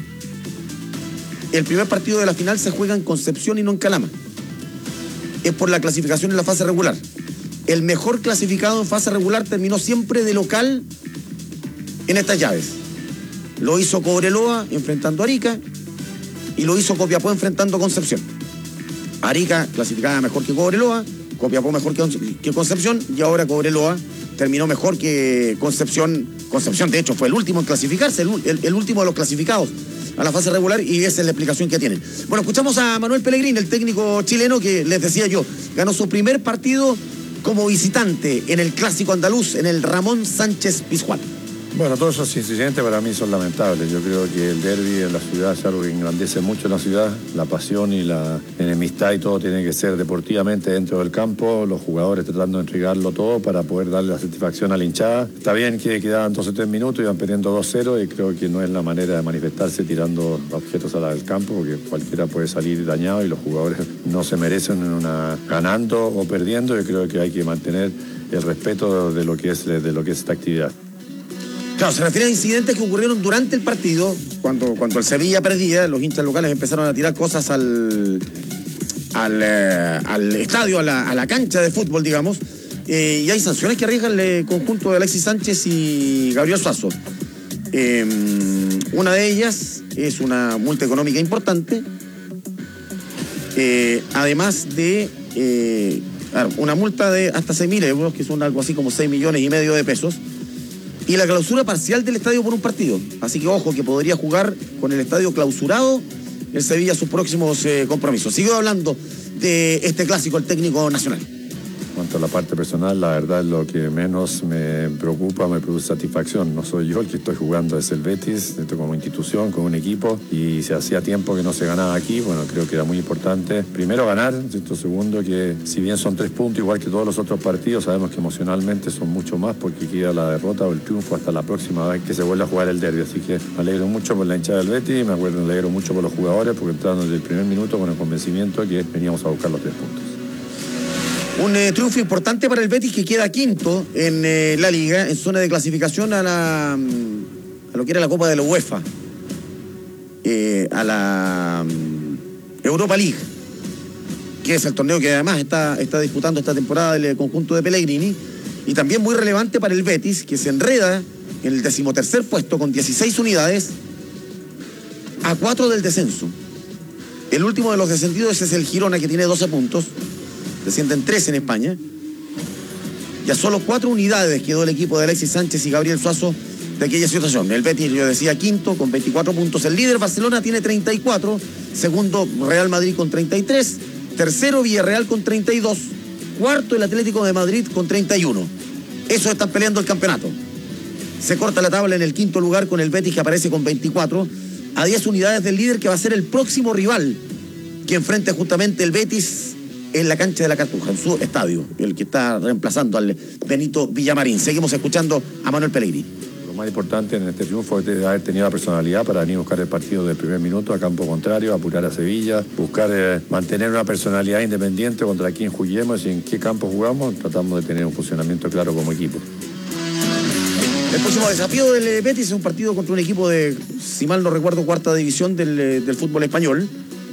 el primer partido de la final se juega en Concepción y no en Calama. Es por la clasificación en la fase regular. El mejor clasificado en fase regular terminó siempre de local en estas llaves. Lo hizo Cobreloa enfrentando a Arica y lo hizo Copiapó enfrentando a Concepción. Arica clasificaba mejor que Cobreloa, Copiapó mejor que Concepción, y ahora Cobreloa terminó mejor que Concepción. Concepción, de hecho, fue el último en clasificarse, el último de los clasificados. a la fase regular y esa es la explicación que tienen. Bueno, escuchamos a Manuel Pellegrini, el técnico chileno que les decía yo, ganó su primer partido como visitante en el Clásico Andaluz, en el Ramón Sánchez Pizjuán. Bueno, todos esos incidentes para mí son lamentables. Yo creo que el derbi en la ciudad es algo que engrandece mucho la ciudad. La pasión y la enemistad y todo tiene que ser deportivamente dentro del campo. Los jugadores tratando de entregarlo todo para poder darle la satisfacción a la hinchada. Está bien que quedaban 2 o 3 minutos, iban perdiendo 2-0 y creo que no es la manera de manifestarse tirando objetos al campo, porque cualquiera puede salir dañado y los jugadores no se merecen ganando o perdiendo. Yo creo que hay que mantener el respeto de lo que es esta actividad. Claro, se refiere a incidentes que ocurrieron durante el partido, cuando el Sevilla perdía, los hinchas locales empezaron a tirar cosas al estadio, a la cancha de fútbol, digamos, y hay sanciones que arriesgan el conjunto de Alexis Sánchez y Gabriel Suazo. Una de ellas es una multa económica importante, además de una multa de hasta 6.000 euros, que son algo así como 6,5 millones de pesos, y la clausura parcial del estadio por un partido. Así que ojo, que podría jugar con el estadio clausurado el Sevilla sus próximos compromisos. Sigo hablando de este clásico, el técnico nacional. En cuanto a la parte personal, la verdad es lo que menos me preocupa, me produce satisfacción. No soy yo el que estoy jugando, es el Betis, estoy como institución, como un equipo, y se hacía tiempo que no se ganaba aquí. Bueno, creo que era muy importante, primero ganar, ¿cierto? Segundo, que si bien son 3 puntos, igual que todos los otros partidos, sabemos que emocionalmente son mucho más, porque queda la derrota o el triunfo hasta la próxima vez que se vuelva a jugar el derbi. Así que me alegro mucho por la hinchada del Betis, me alegro mucho por los jugadores, porque entraron desde el primer minuto con el convencimiento que veníamos a buscar los 3 puntos. Un triunfo importante para el Betis, que queda quinto en la liga, en zona de clasificación a lo que era la Copa de la UEFA, a la Europa League, que es el torneo que además está disputando esta temporada el conjunto de Pellegrini, y también muy relevante para el Betis, que se enreda en el 13º puesto con 16 unidades, a 4 del descenso. El último de los descendidos es el Girona, que tiene 12 puntos. Descienden 3 en España. Y a solo 4 unidades quedó el equipo de Alexis Sánchez y Gabriel Suazo de aquella situación. El Betis, yo decía, quinto con 24 puntos. El líder Barcelona tiene 34. Segundo, Real Madrid con 33. Tercero, Villarreal con 32. Cuarto, el Atlético de Madrid con 31. Esos están peleando el campeonato. Se corta la tabla en el quinto lugar con el Betis, que aparece con 24. A 10 unidades del líder, que va a ser el próximo rival que enfrente justamente el Betis en la cancha de la Cartuja, en su estadio, el que está reemplazando al Benito Villamarín. Seguimos escuchando a Manuel Pellegrini. Lo más importante en este triunfo es haber tenido la personalidad para venir a buscar el partido del primer minuto a campo contrario, apurar a Sevilla, buscar mantener una personalidad independiente contra quién juguemos y en qué campo jugamos. Tratamos de tener un funcionamiento claro como equipo. El próximo desafío del Betis es un partido contra un equipo de, si mal no recuerdo, 4ª división del fútbol español,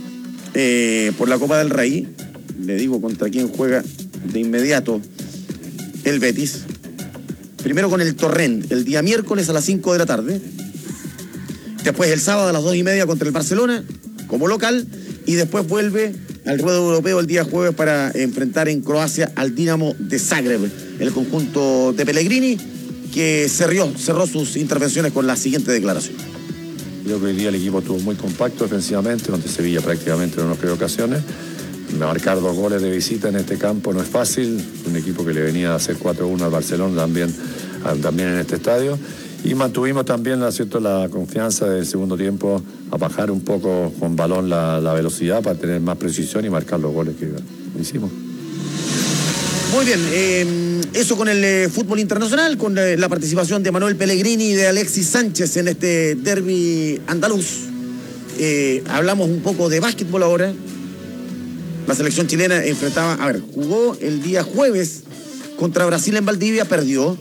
por la Copa del Rey. Le digo contra quién juega de inmediato el Betis. Primero con el Torrent, el día miércoles a las 5 de la tarde. Después el sábado a las 2:30 contra el Barcelona, como local. Y después vuelve al ruedo europeo el día jueves para enfrentar en Croacia al Dinamo de Zagreb. El conjunto de Pellegrini, que cerró sus intervenciones con la siguiente declaración. Creo que hoy día el equipo estuvo muy compacto defensivamente, donde Sevilla prácticamente no nos creó ocasiones. Marcar 2 goles de visita en este campo no es fácil. Un equipo que le venía a hacer 4-1 al Barcelona también en este estadio. Y mantuvimos también la confianza del segundo tiempo a bajar un poco con balón la velocidad para tener más precisión y marcar los goles que hicimos. Muy bien, eso con el fútbol internacional, con la participación de Manuel Pellegrini y de Alexis Sánchez en este derbi andaluz. Hablamos un poco de básquetbol ahora. La selección chilena jugó el día jueves contra Brasil en Valdivia, perdió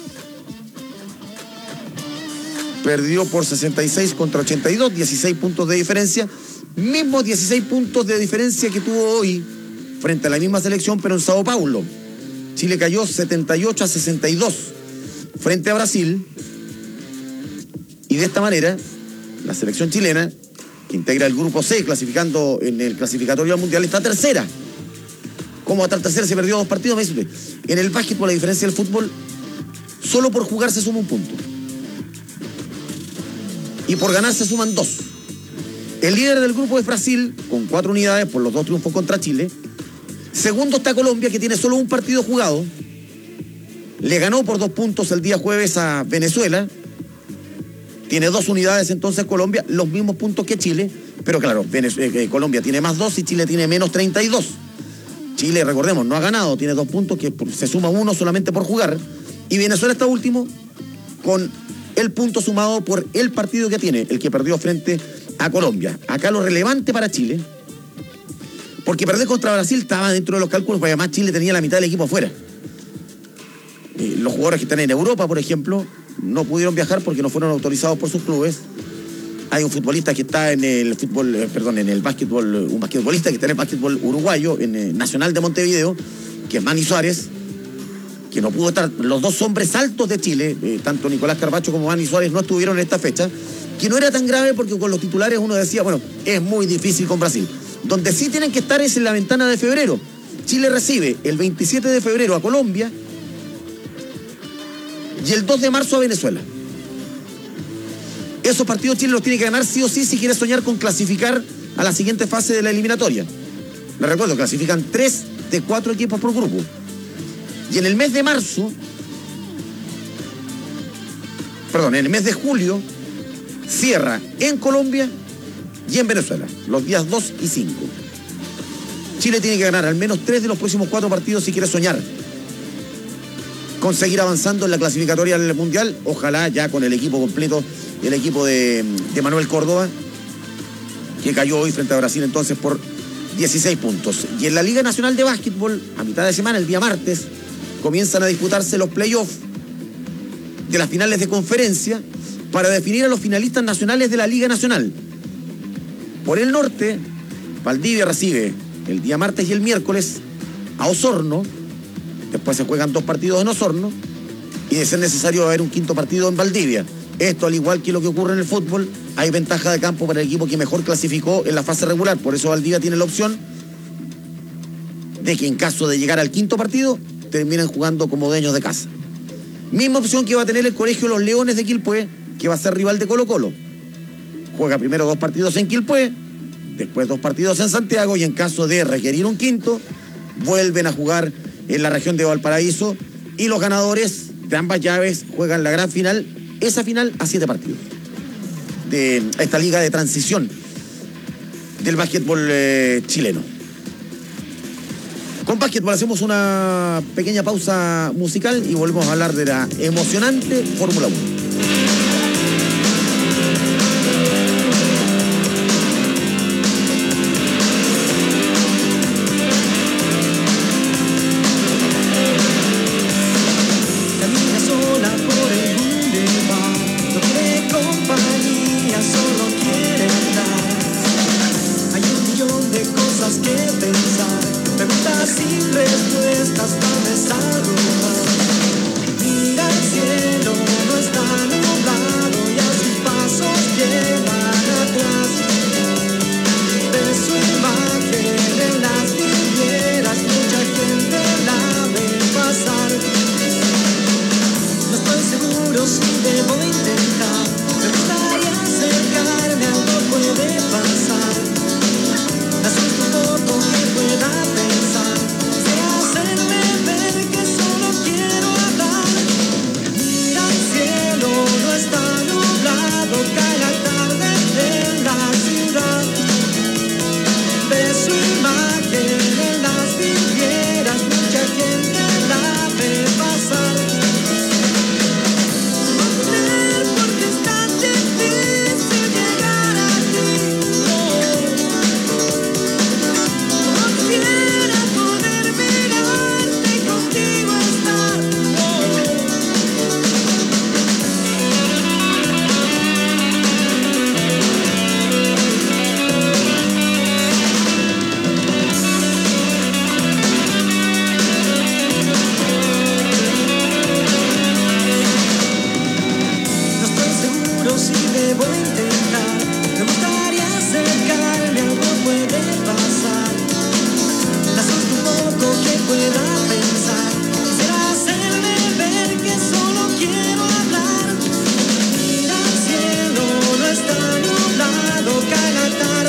por 66 contra 82, 16 puntos de diferencia, mismos 16 puntos de diferencia que tuvo hoy frente a la misma selección, pero en Sao Paulo. Chile cayó 78-62 frente a Brasil, y de esta manera la selección chilena, que integra el grupo C, clasificando en el clasificatorio al mundial, está tercera. ¿Cómo va a estar tercera? Se perdió 2 partidos. En el básquetbol, la diferencia del fútbol, solo por jugar se suma 1 punto. Y por ganar se suman 2. El líder del grupo es Brasil, con 4 unidades por los 2 triunfos contra Chile. Segundo está Colombia, que tiene solo un partido jugado. Le ganó por 2 puntos el día jueves a Venezuela. Tiene 2 unidades entonces Colombia, los mismos puntos que Chile. Pero claro, Colombia tiene más 2 y Chile tiene menos 32. Chile, recordemos, no ha ganado, tiene 2 puntos que se suma 1 solamente por jugar. Y Venezuela está último con el punto sumado por el partido que tiene, el que perdió frente a Colombia. Acá lo relevante para Chile, porque perder contra Brasil estaba dentro de los cálculos, porque además Chile tenía la mitad del equipo afuera. Los jugadores que están en Europa, por ejemplo, no pudieron viajar porque no fueron autorizados por sus clubes. Hay un futbolista que está en el fútbol, en el básquetbol, un basquetbolista que está en el básquetbol uruguayo, en el Nacional de Montevideo, que es Manny Suárez, que no pudo estar. Los 2 hombres altos de Chile, tanto Nicolás Carbacho como Manny Suárez, no estuvieron en esta fecha, que no era tan grave porque con los titulares uno decía, bueno, es muy difícil con Brasil. Donde sí tienen que estar es en la ventana de febrero. Chile recibe el 27 de febrero a Colombia y el 2 de marzo a Venezuela. Esos partidos Chile los tiene que ganar sí o sí si quiere soñar con clasificar a la siguiente fase de la eliminatoria. Les recuerdo, clasifican 3 de 4 equipos por grupo. Y en el mes de julio, cierra en Colombia y en Venezuela, los días 2 y 5. Chile tiene que ganar al menos 3 de los próximos 4 partidos si quiere soñar con seguir avanzando en la clasificatoria del Mundial, ojalá ya con el equipo completo, el equipo de Manuel Córdoba, que cayó hoy frente a Brasil entonces por 16 puntos. Y en la Liga Nacional de Básquetbol, a mitad de semana, el día martes, comienzan a disputarse los playoffs de las finales de conferencia para definir a los finalistas nacionales de la Liga Nacional. Por el norte, Valdivia recibe el día martes y el miércoles a Osorno. Después se juegan 2 partidos en Osorno y de ser necesario va a haber un 5.º partido en Valdivia. Esto, al igual que lo que ocurre en el fútbol, hay ventaja de campo para el equipo que mejor clasificó en la fase regular. Por eso Valdivia tiene la opción de que en caso de llegar al 5.º partido terminen jugando como dueños de casa. Misma opción que va a tener el Colegio Los Leones de Quilpué, que va a ser rival de Colo-Colo. Juega primero 2 partidos en Quilpué, después 2 partidos en Santiago y en caso de requerir un 5.º, vuelven a jugar en la región de Valparaíso y los ganadores de ambas llaves juegan la gran final, esa final a 7 partidos de esta liga de transición del básquetbol chileno. Con básquetbol hacemos una pequeña pausa musical y volvemos a hablar de la emocionante Fórmula 1. Cada tarde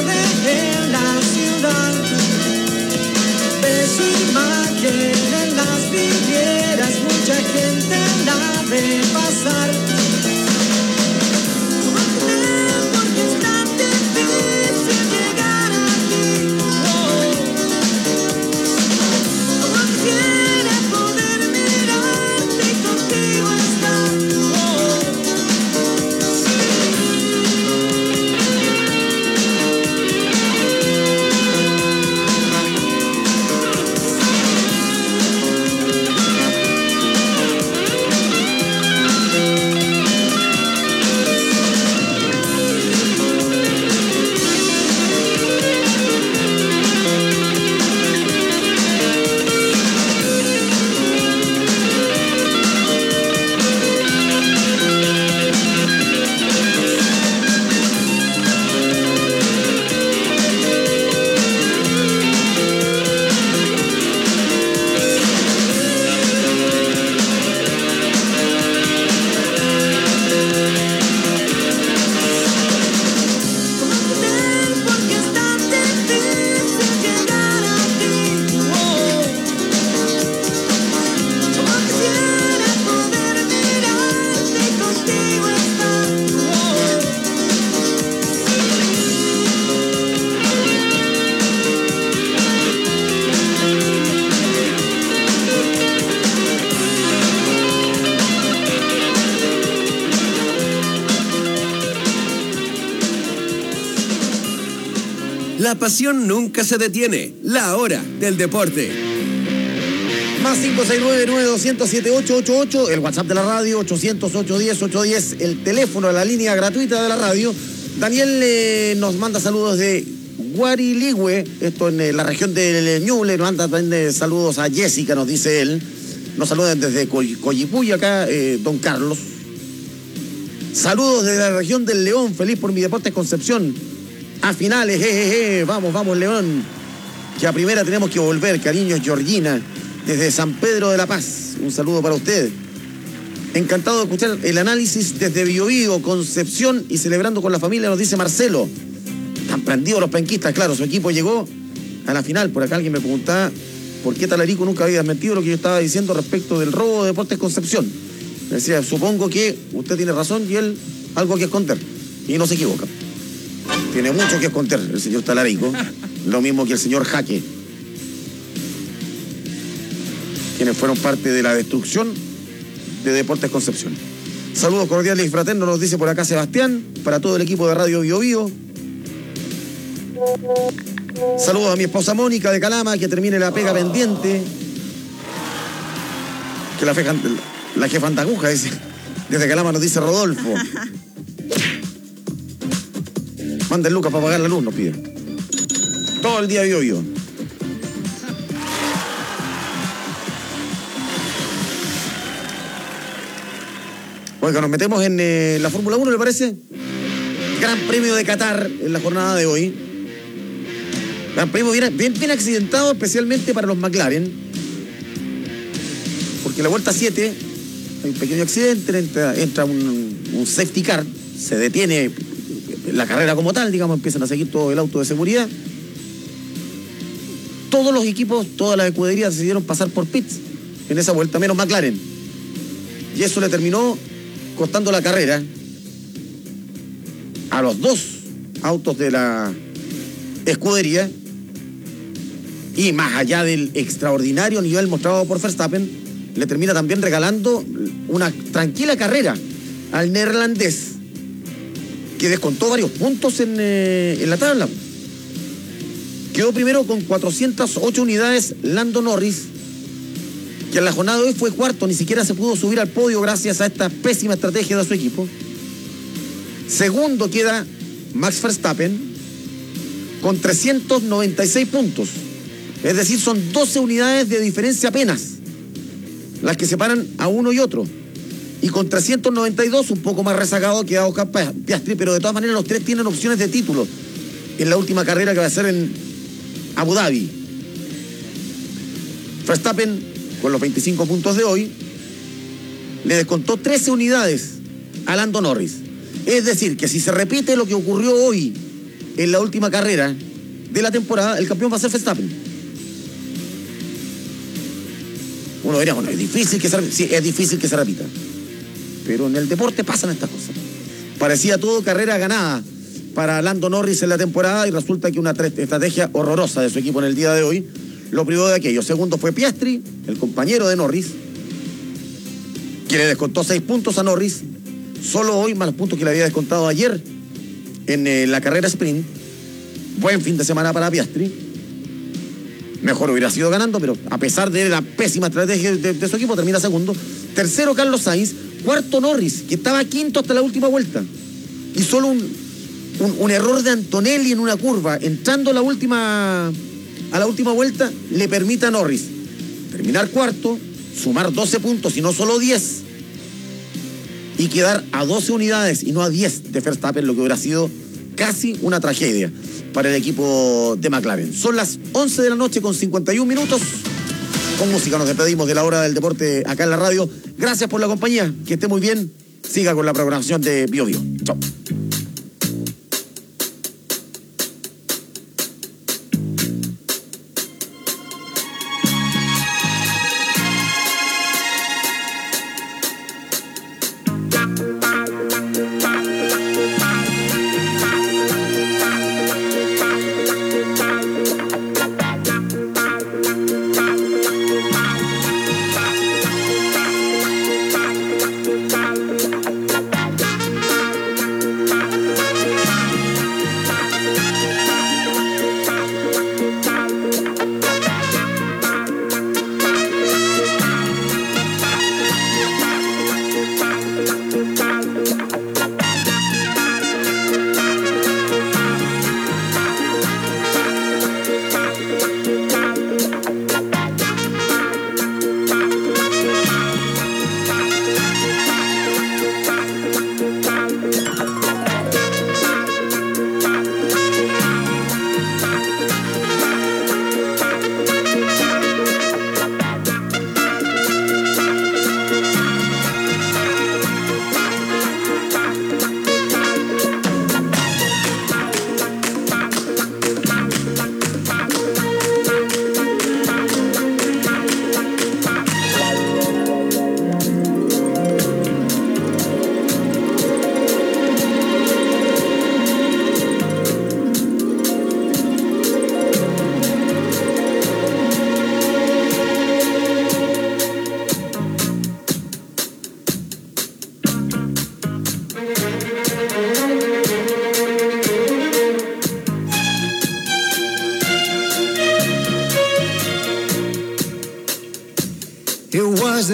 La pasión nunca se detiene. La hora del deporte. Más 569-9207-888, el WhatsApp de la radio, 800-810-810, el teléfono de la línea gratuita de la radio. Daniel nos manda saludos de Guariligüe, esto en la región del Ñuble. Nos manda también saludos a Jessica, nos dice él. Nos saludan desde Coyipuy acá, don Carlos. Saludos desde la región del León, feliz por mi Deportes Concepción. A finales, vamos León. Que a primera tenemos que volver, cariños, Georgina. Desde San Pedro de la Paz, un saludo para usted. Encantado de escuchar el análisis desde Biobío, Concepción y celebrando con la familia, nos dice Marcelo. Están prendidos los penquistas, claro, su equipo llegó a la final. Por acá alguien me preguntaba por qué Talarico nunca había desmentido lo que yo estaba diciendo respecto del robo de Deportes Concepción. Me decía, supongo que usted tiene razón y él algo que esconder. Y no se equivoca. Tiene mucho que esconder el señor Talarico, lo mismo que el señor Jaque, quienes fueron parte de la destrucción de Deportes Concepción. Saludos cordiales y fraternos, nos dice por acá Sebastián, para todo el equipo de Radio Biobío. Saludos a mi esposa Mónica de Calama, que termine la pega pendiente. Que la jefa andaguja, dice. Desde Calama nos dice Rodolfo. Manden Lucas para pagar la luz, nos pide. Todo el día Biobío. Oiga, nos metemos en la Fórmula 1, ¿le parece? Gran Premio de Qatar en la jornada de hoy. Gran Premio bien accidentado, especialmente para los McLaren. Porque la vuelta 7 hay un pequeño accidente, entra un safety car, se detiene la carrera como tal, digamos, empiezan a seguir todo el auto de seguridad. Todos los equipos, todas las escuderías decidieron pasar por pits en esa vuelta, menos McLaren. Y eso le terminó costando la carrera a los dos autos de la escudería, y más allá del extraordinario nivel mostrado por Verstappen, le termina también regalando una tranquila carrera al neerlandés, que descontó varios puntos en la tabla. Quedó primero con 408 unidades Lando Norris, que en la jornada de hoy fue cuarto, ni siquiera se pudo subir al podio gracias a esta pésima estrategia de su equipo. Segundo queda Max Verstappen con 396 puntos. Es decir, son 12 unidades de diferencia apenas las que separan a uno y otro. Y con 392, un poco más rezagado, queda Oscar Piastri, pero de todas maneras los tres tienen opciones de título en la última carrera que va a ser en Abu Dhabi. Verstappen, con los 25 puntos de hoy, le descontó 13 unidades a Lando Norris. Es decir, que si se repite lo que ocurrió hoy en la última carrera de la temporada, el campeón va a ser Verstappen. Uno diría, bueno, es difícil que se repita. Pero en el deporte pasan estas cosas. Parecía todo carrera ganada para Lando Norris en la temporada y resulta que una estrategia horrorosa de su equipo en el día de hoy lo privó de aquello. Segundo fue Piastri, el compañero de Norris, que le descontó 6 puntos a Norris. Solo hoy, más los puntos que le había descontado ayer en la carrera sprint. Buen fin de semana para Piastri. Mejor hubiera sido ganando, pero a pesar de la pésima estrategia de su equipo, termina segundo. Tercero, Carlos Sainz. Cuarto, Norris, que estaba quinto hasta la última vuelta. Y solo un error de Antonelli en una curva, entrando a la última vuelta, le permite a Norris terminar cuarto, sumar 12 puntos y no solo 10, y quedar a 12 unidades y no a 10 de Verstappen, lo que hubiera sido casi una tragedia para el equipo de McLaren. Son las 11 de la noche con 51 minutos. Con música nos despedimos de la hora del deporte acá en la radio. Gracias por la compañía, que esté muy bien. Siga con la programación de Biobío. Chao.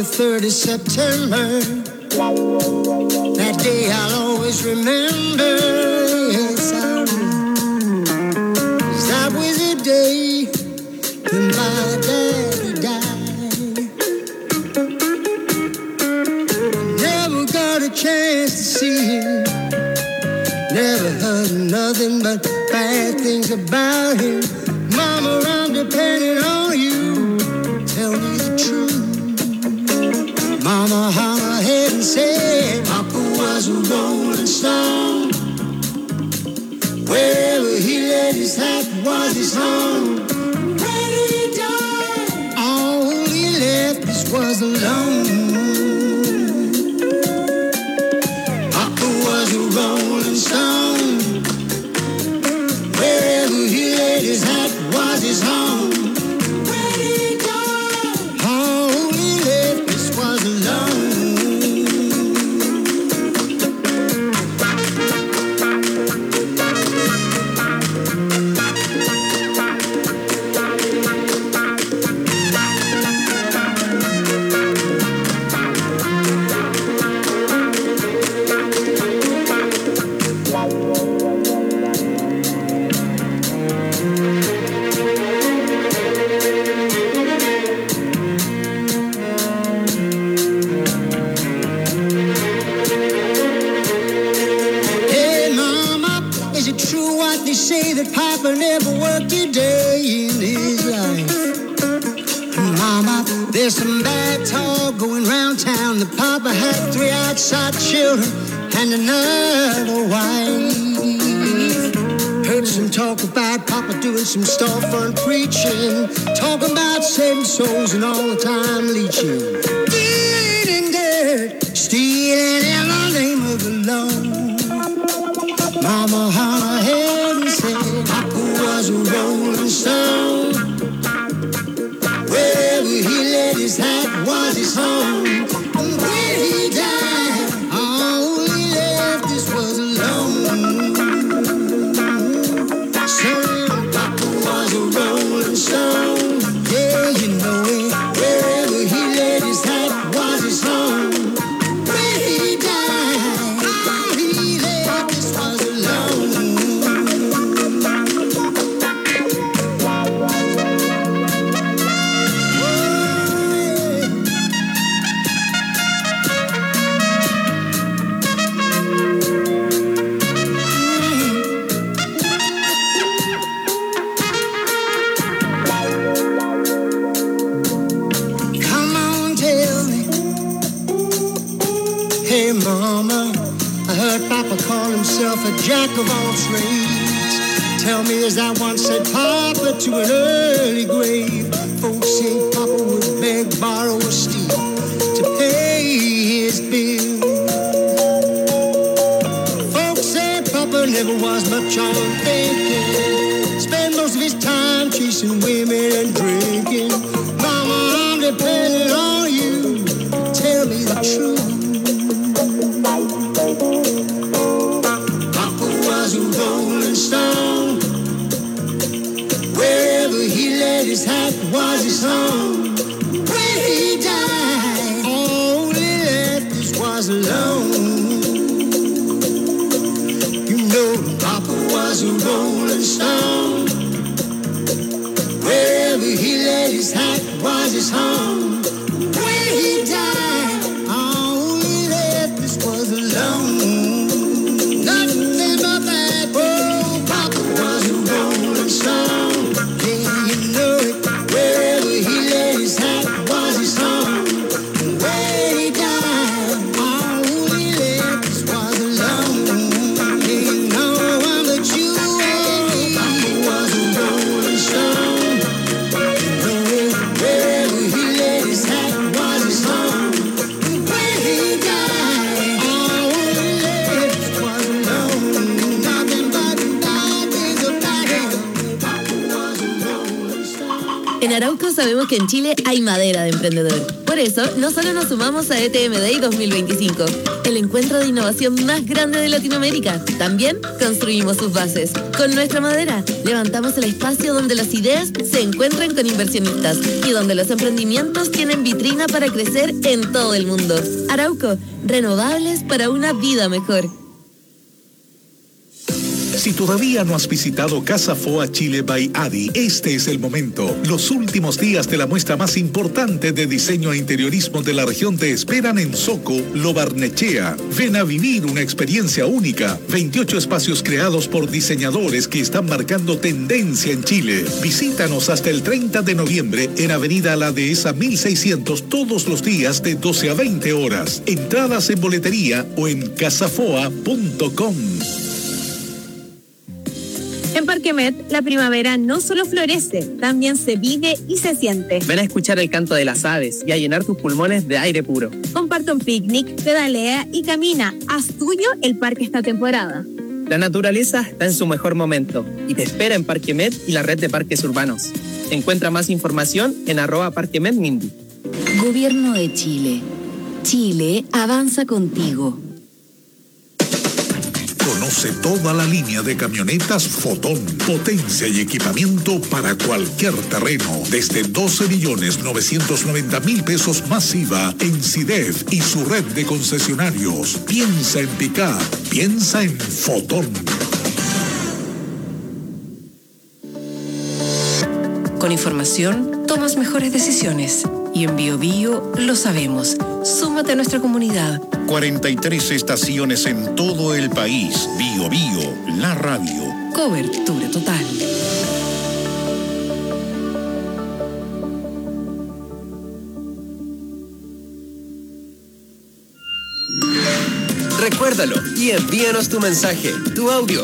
23rd of September. That day I'll always remember. Yes, I will. 'Cause that was the day when my daddy died. Never got a chance to see him. Never heard nothing but bad things about him. Mama, I'm depending on you. Tell me the truth. Mama, hung her head and said, Papa was a rolling stone. Wherever he laid his hat was his home. When he died, all he left us was alone. Papa was a rolling stone. Wherever he laid his hat was his home. When he died, all he left us was alone. Say that Papa never worked a day in his life. Mama, there's some bad talk going round town that Papa had 3 outside children and another wife. Heard some talk about Papa doing some storefront preaching, talking about saving souls and all the time leeching. Eating dirt, stealing in the name of the Lord. Mama hung her head and said, Papa was a rolling stone. Wherever he laid his hat was his home. And when he died, all he left us was alone. Son, Papa was a rolling stone. Yeah, you know it. Wherever he laid his hat was his home. When he died, all he left us was alone. Come on, tell me. Hey, Mama, I heard Papa call himself a jack of all trades. Tell me, is that one said Papa to an early grave? Folks say Papa would beg, borrow, or steal to pay his bill. Folks say Papa never was much on thinking. Spent most of his time chasing women and drinking. Mama, I'm depending on you. Tell me the truth. Papa was a rolling stone. Wherever he laid his hat was his home. When he died, all he left us was alone. You know Papa was a rolling stone. Wherever he laid his hat was his home. When he died, all he left us was alone. Nothing but that. Oh, Papa was a rolling stone. Yeah, you know it. Wherever he laid his hat was his home. When he died, all he left us was alone. Ain't no one but you and me. Papa was a rolling stone. Wherever he laid his hat was his home. When he died, all he left us was alone. Nothing but bad things about him. Papa was a rolling stone. En Arauco sabemos que en Chile hay madera de emprendedor. Por eso, no solo nos sumamos a ETM Day 2025, el encuentro de innovación más grande de Latinoamérica. También construimos sus bases. Con nuestra madera, levantamos el espacio donde las ideas se encuentran con inversionistas y donde los emprendimientos tienen vitrina para crecer en todo el mundo. Arauco, renovables para una vida mejor. Si todavía no has visitado Casa Foa Chile by Adi, este es el momento. Los últimos días de la muestra más importante de diseño e interiorismo de la región te esperan en Soco, Lo Barnechea. Ven a vivir una experiencia única. 28 espacios creados por diseñadores que están marcando tendencia en Chile. Visítanos hasta el 30 de noviembre en Avenida La Dehesa 1600 todos los días de 12 a 20 horas. Entradas en boletería o en casafoa.com. En Parque Met, la primavera no solo florece, también se vive y se siente. Ven a escuchar el canto de las aves y a llenar tus pulmones de aire puro. Comparte un picnic, pedalea y camina. Haz tuyo el parque esta temporada. La naturaleza está en su mejor momento y te espera en Parque Met y la red de parques urbanos. Encuentra más información en @parquemetmindy. Gobierno de Chile. Chile avanza contigo. Conoce toda la línea de camionetas Fotón. Potencia y equipamiento para cualquier terreno. Desde 12.990.000 pesos masiva en CIDEF y su red de concesionarios. Piensa en pick-up. Piensa en Fotón. Con información, tomas mejores decisiones. Y en Bio Bio lo sabemos. Súmate a nuestra comunidad. 43 estaciones en todo el país. Bio Bio, la radio. Cobertura total. Recuérdalo y envíanos tu mensaje, tu audio